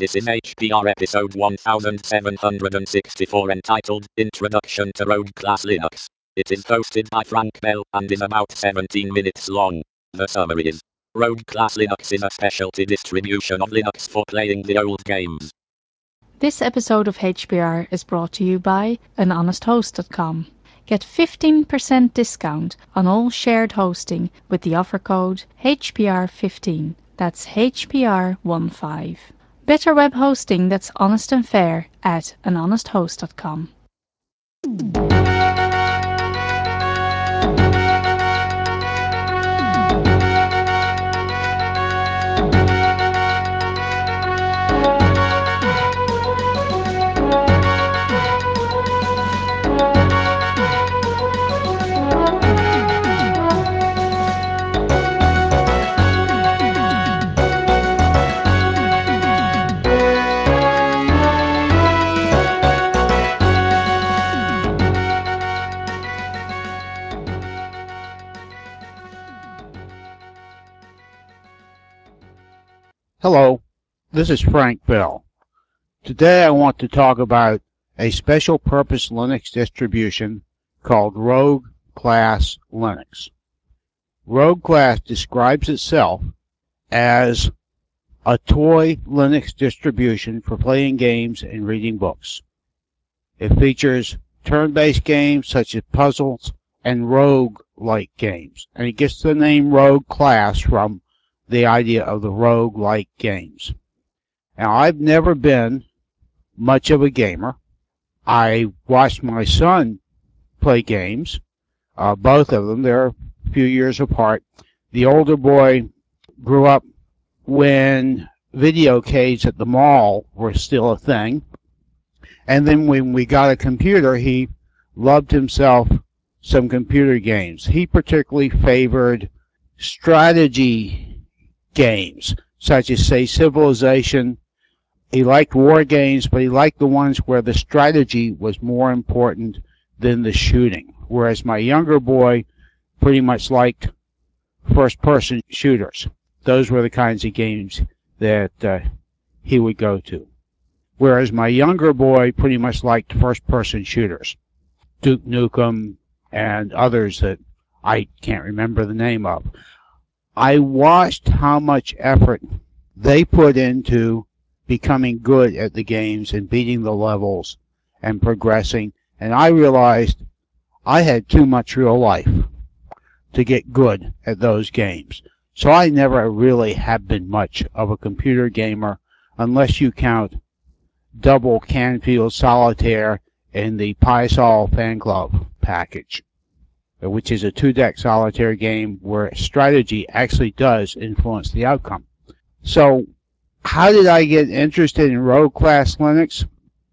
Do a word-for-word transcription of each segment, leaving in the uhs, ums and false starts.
This is H P R episode one thousand seven hundred sixty-four entitled Introduction to Rogue Class Linux. It is hosted by Frank Bell and is about seventeen minutes long. The summary is: Rogue Class Linux is a specialty distribution of Linux for playing the old games. This episode of H P R is brought to you by an honest host dot com. Get fifteen percent discount on all shared hosting with the offer code H P R fifteen. That's H P R fifteen. Better web hosting that's honest and fair at an honest host dot com. Hello, this is Frank Bell. Today I want to talk about a special purpose Linux distribution called Rogue Class Linux. Rogue Class describes itself as a toy Linux distribution for playing games and reading books. It features turn-based games such as puzzles and rogue-like games, and it gets the name Rogue Class from the idea of the rogue-like games. Now, I've never been much of a gamer. I watched my son play games, uh, both of them. They're a few years apart. The older boy grew up when videocades at the mall were still a thing. And then when we got a computer, he loved himself some computer games. He particularly favored strategy games, such as, say, Civilization. He liked war games, but he liked the ones where the strategy was more important than the shooting. Whereas my younger boy pretty much liked first-person shooters. Those were the kinds of games that uh, he would go to. Whereas my younger boy pretty much liked first-person shooters. Duke Nukem and others that I can't remember the name of. I watched how much effort they put into becoming good at the games and beating the levels and progressing, and I realized I had too much real life to get good at those games. So I never really have been much of a computer gamer unless you count Double Canfield Solitaire in the PySol Fan Club package, which is a two-deck solitaire game where strategy actually does influence the outcome. So, how did I get interested in Rogue Class Linux?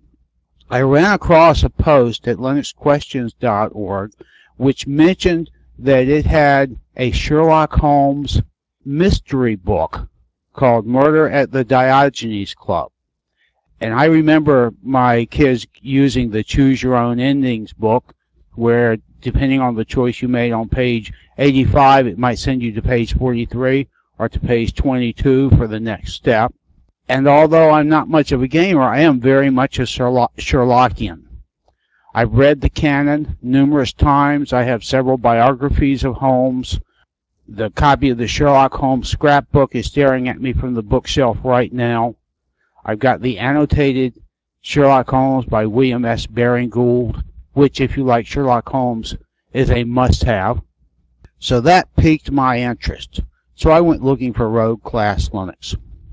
I ran across a post at linux questions dot org which mentioned that it had a Sherlock Holmes mystery book called Murder at the Diogenes Club. And I remember my kids using the Choose Your Own Endings book, where depending on the choice you made on page eighty-five, it might send you to page forty-three or to page twenty-two for the next step. And although I'm not much of a gamer, I am very much a Sherlockian. I've read the canon numerous times. I have several biographies of Holmes. The copy of the Sherlock Holmes scrapbook is staring at me from the bookshelf right now. I've got the annotated Sherlock Holmes by William S. Baring Gould, which, if you like Sherlock Holmes, is a must-have. So that piqued my interest. So I went looking for Rogue Class Linux.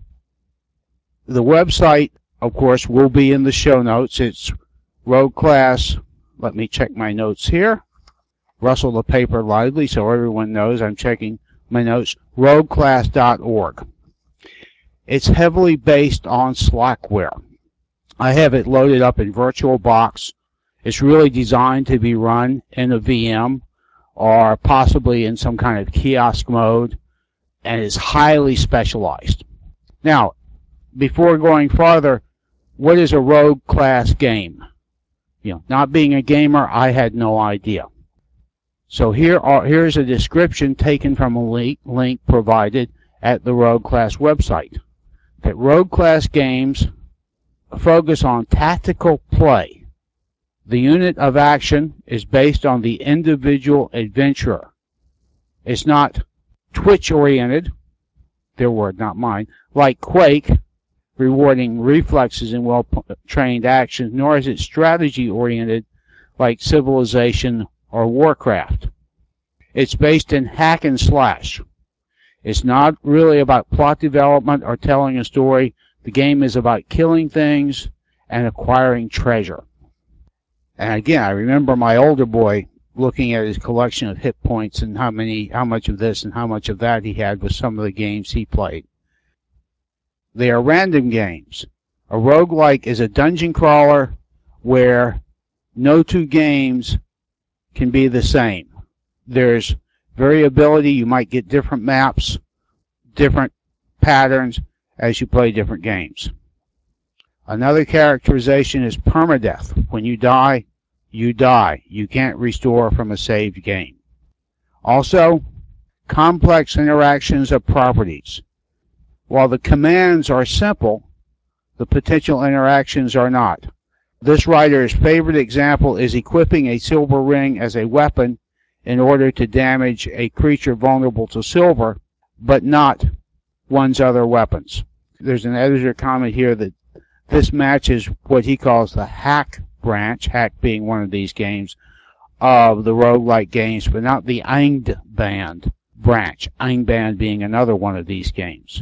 The website, of course, will be in the show notes. It's Rogue Class. Let me check my notes here. Rustle the paper loudly so everyone knows I'm checking my notes. rogue class dot org. It's heavily based on Slackware. I have it loaded up in VirtualBox. It's really designed to be run in a V M or possibly in some kind of kiosk mode, and is highly specialized. Now, before going farther, what is a Rogue Class game? You know, not being a gamer, I had no idea. So here are here's a description taken from a link, link provided at the Rogue Class website. that rogue class games focus on tactical play. The unit of action is based on the individual adventurer. It's not twitch-oriented, their word, not mine, like Quake, rewarding reflexes and well-trained actions, nor is it strategy-oriented like Civilization or Warcraft. It's based in hack and slash. It's not really about plot development or telling a story. The game is about killing things and acquiring treasure. And again, I remember my older boy looking at his collection of hit points and how many, how much of this and how much of that he had with some of the games he played. They are random games. A roguelike is a dungeon crawler where no two games can be the same. There's variability. You might get different maps, different patterns as you play different games. Another characterization is permadeath. When you die, you die. You can't restore from a saved game. Also, complex interactions of properties. While the commands are simple, the potential interactions are not. This writer's favorite example is equipping a silver ring as a weapon in order to damage a creature vulnerable to silver, but not one's other weapons. There's an editor comment here that this matches what he calls the hack branch, hack being one of these games, of the roguelike games, but not the Angband branch, Angband being another one of these games.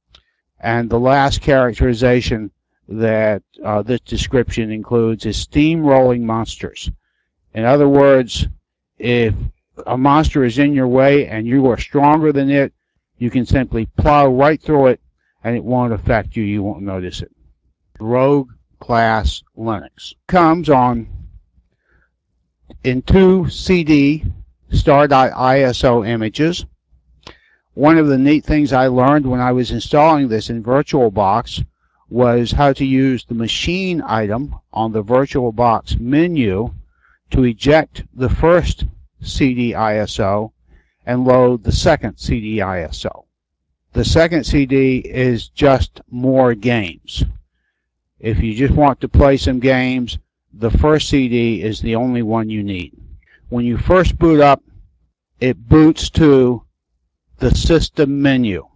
And the last characterization that uh, this description includes is steamrolling monsters. In other words, if a monster is in your way and you are stronger than it, you can simply plow right through it and it won't affect you. You won't notice it. Rogue class Linux comes on in two C D star dot I S O images. One of the neat things I learned when I was installing this in VirtualBox was how to use the machine item on the VirtualBox menu to eject the first C D I S O and load the second C D I S O. The second C D is just more games. If you just want to play some games, the first C D is the only one you need. When you first boot up, it boots to the system menu.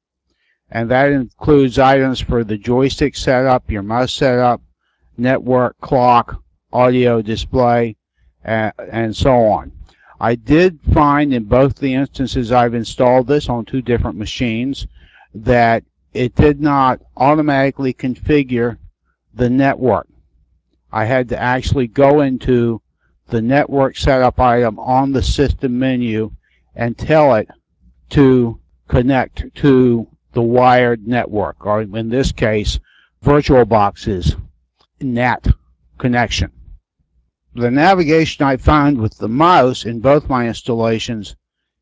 And that includes items for the joystick setup, your mouse setup, network, clock, audio display, uh, and so on. I did find in both the instances I've installed this on two different machines that it did not automatically configure the network. I had to actually go into the network setup item on the system menu and tell it to connect to the wired network, or in this case, VirtualBox's N A T connection. The navigation I found with the mouse in both my installations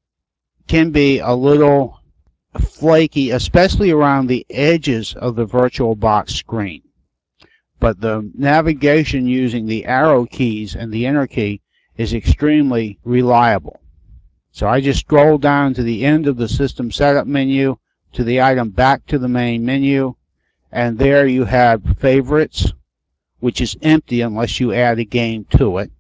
can be a little flaky, especially around the edges of the VirtualBox screen. But the navigation using the arrow keys and the enter key is extremely reliable. So I just scroll down to the end of the system setup menu, to the item back to the main menu, and there you have favorites, which is empty unless you add a game to it.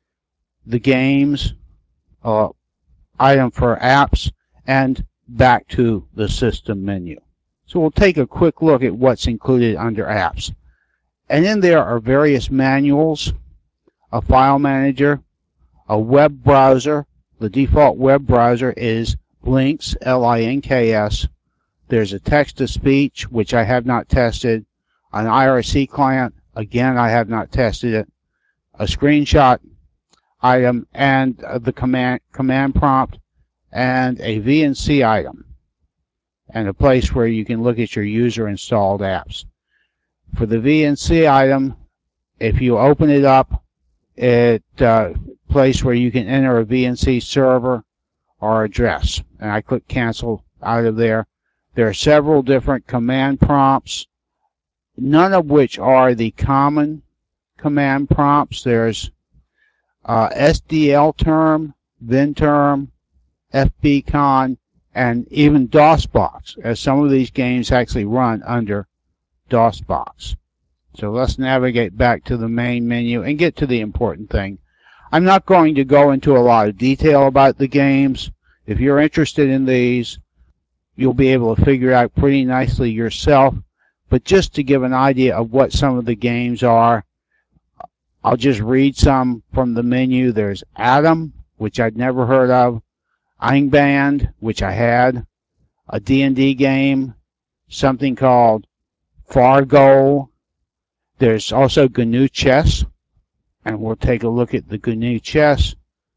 The games, uh, item for apps, and back to the system menu. So we'll take a quick look at what's included under apps. And in there are various manuals, a file manager, a web browser. The default web browser is Lynx, L I N K S. There's a text-to-speech, which I have not tested, an I R C client, again, I have not tested it, a screenshot item, and uh, the command, command prompt, and a V N C item, and a place where you can look at your user-installed apps. For the V N C item, if you open it up, it uh, place where you can enter a V N C server or address, and I click cancel out of there. There are several different command prompts, none of which are the common command prompts. There's uh, S D L term, Venterm, F B con, and even DOSBox, as some of these games actually run under DOSBox. So let's navigate back to the main menu and get to the important thing. I'm not going to go into a lot of detail about the games. If you're interested in these, you'll be able to figure out pretty nicely yourself. But just to give an idea of what some of the games are, I'll just read some from the menu. There's Atom, which I'd never heard of, Eingband, which I had, a D and D game, something called Fargo. There's also G N U Chess, and we'll take a look at the G N U Chess,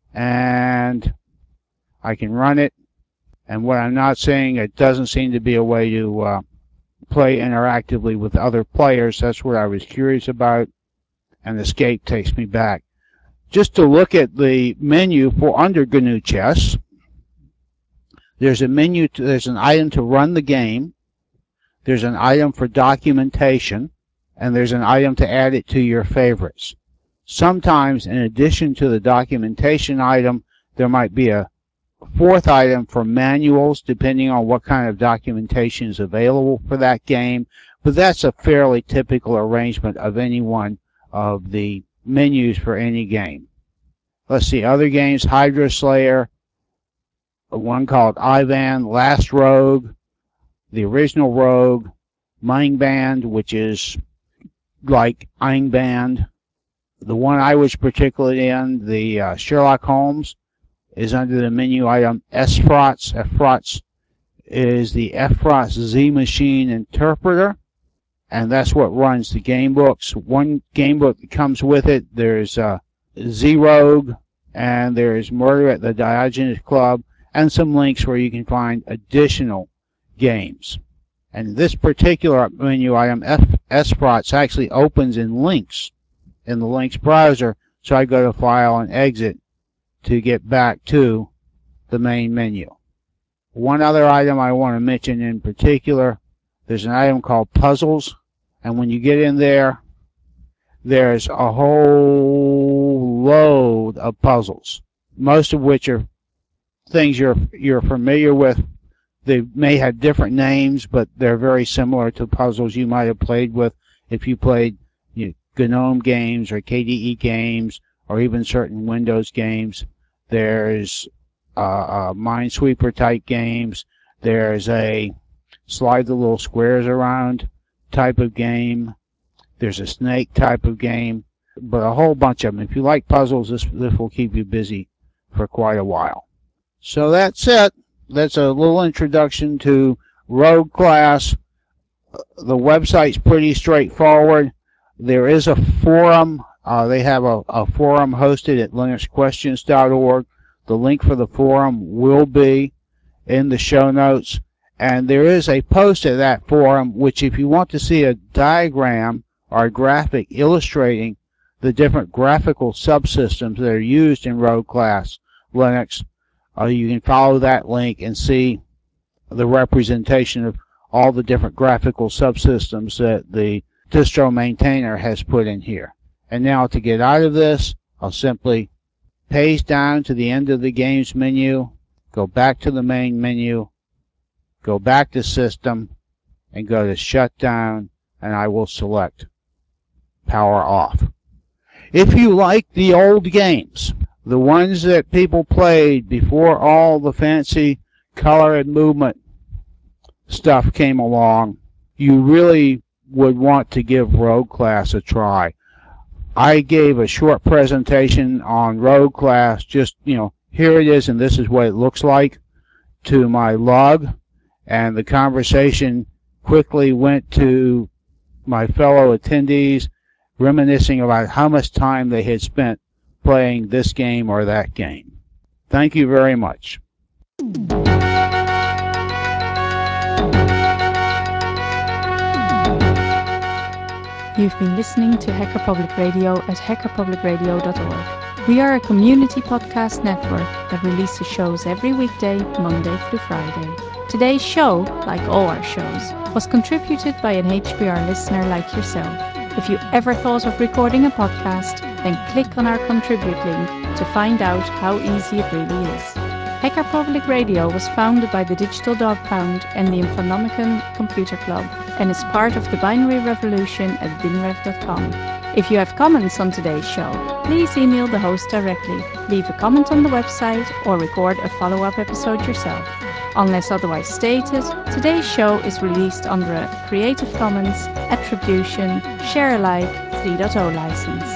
and I can run it. And what I'm not saying, it doesn't seem to be a way to uh, play interactively with other players. That's what I was curious about, and Escape takes me back. Just to look at the menu for under G N U Chess, there's a menu, to, there's an item to run the game, there's an item for documentation, and there's an item to add it to your favorites. Sometimes, in addition to the documentation item, there might be a fourth item for manuals, depending on what kind of documentation is available for that game, but that's a fairly typical arrangement of any one of the menus for any game. Let's see, other games, Hydra Slayer, one called Ivan, Last Rogue, the original Rogue, Eingband, which is like Eingband. The one I was particularly in, the uh, Sherlock Holmes, is under the menu item Efrots. Efrots is the Efrots Z Machine Interpreter, and that's what runs the game books. One game book that comes with it, there's uh, Z-Rogue, and there's Murder at the Diogenes Club, and some links where you can find additional games. And this particular menu item, Efrots, actually opens in links in the links browser, so I go to File and Exit to get back to the main menu. One other item I want to mention in particular, there's an item called Puzzles, and when you get in there, there's a whole load of puzzles, most of which are things you're you're familiar with. They may have different names, but they're very similar to puzzles you might have played with if you played you know, GNOME games or K D E games or even certain Windows games. There's uh, uh, Minesweeper type games. There's a slide the little squares around type of game. There's a snake type of game, but a whole bunch of them. If you like puzzles, this, this will keep you busy for quite a while. So that's it. That's a little introduction to Rogue Class. The website's pretty straightforward. There is a forum. Uh, they have a, a forum hosted at linux questions dot org. The link for the forum will be in the show notes. And there is a post at that forum, which if you want to see a diagram or a graphic illustrating the different graphical subsystems that are used in Rogue Class Linux, uh, you can follow that link and see the representation of all the different graphical subsystems that the distro maintainer has put in here. And now to get out of this, I'll simply paste down to the end of the games menu, go back to the main menu, go back to System, and go to Shutdown, and I will select Power Off. If you like the old games, the ones that people played before all the fancy color and movement stuff came along, you really would want to give Rogue Class a try. I gave a short presentation on Rogue Class, just, you know, here it is and this is what it looks like, to my log, and the conversation quickly went to my fellow attendees, reminiscing about how much time they had spent playing this game or that game. Thank you very much. You've been listening to Hacker Public Radio at hacker public radio dot org. We are a community podcast network that releases shows every weekday, Monday through Friday. Today's show, like all our shows, was contributed by an H P R listener like yourself. If you ever thought of recording a podcast, then click on our contribute link to find out how easy it really is. Hacker Public Radio was founded by the Digital Dog Pound and the Infonomicon Computer Club and is part of the binary revolution at binrev dot com. If you have comments on today's show, please email the host directly, leave a comment on the website, or record a follow-up episode yourself. Unless otherwise stated, today's show is released under a Creative Commons Attribution Share Alike three point oh license.